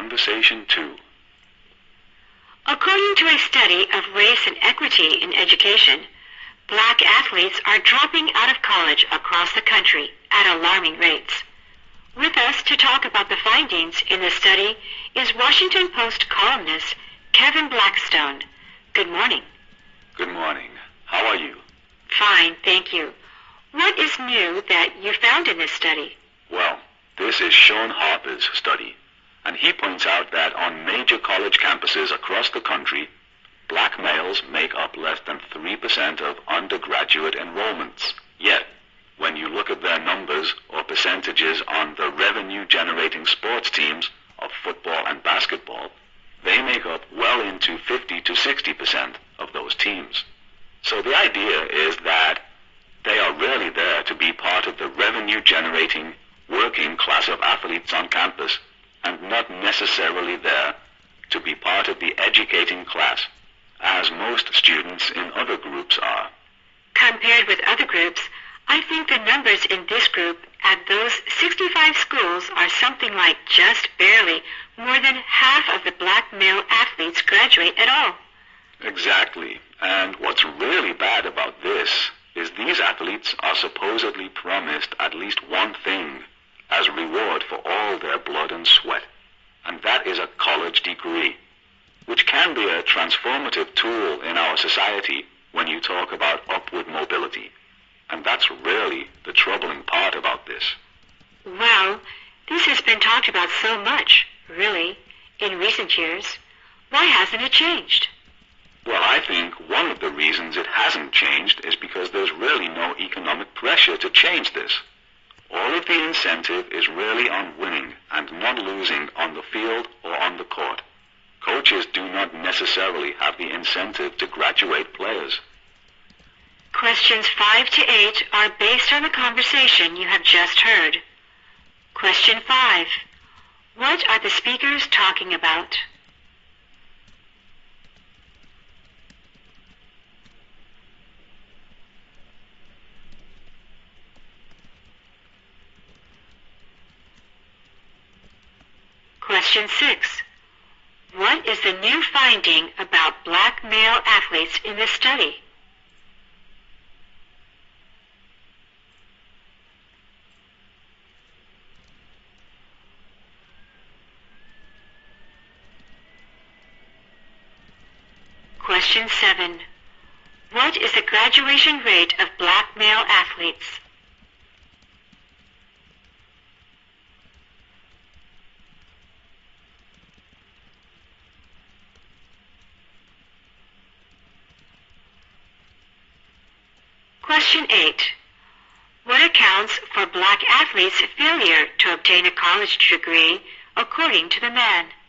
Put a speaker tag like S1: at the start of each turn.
S1: Conversation 2.
S2: According to a study of race and equity in education, black athletes are dropping out of college across the country at alarming rates. With us to talk about the findings in the study is Washington Post columnist Kevin Blackstone. Good morning.
S1: Good morning. How are you?
S2: Fine, thank you. What is new that you found in this study?
S1: Well, this is Sean Harper's study, and he points out that on major college campuses across the country, black males make up less than 3% of undergraduate enrollments. Yet, when you look at their numbers or percentages on the revenue-generating sports teams of football and basketball, they make up well into 50 to 60% of those teams. So the idea is that they are really there to be part of the revenue-generating working class of athletes on campus, and not necessarily there to be part of the educating class, as most students in other groups are.
S2: Compared with other groups, I think the numbers in this group at those 65 schools are something like just barely more than half of the black male athletes graduate at all.
S1: Exactly. And what's really bad about this is these athletes are supposedly promised at least one thing as reward for all their blood and sweat, and that is a college degree, which can be a transformative tool in our society when you talk about upward mobility. And that's really the troubling part about this.
S2: Well, this has been talked about so much, really, in recent years. Why hasn't it changed?
S1: Well, I think one of the reasons it hasn't changed is because there's really no economic pressure to change this. All of the incentive is really on winning and not losing on the field or on the court. Coaches do not necessarily have the incentive to graduate players.
S2: Questions 5 to 8 are based on the conversation you have just heard. Question 5. What are the speakers talking about? Question 6. What is the new finding about black male athletes in this study? Question 7. What is the graduation rate of black male athletes? Question 8. What accounts for black athletes' failure to obtain a college degree according to the man?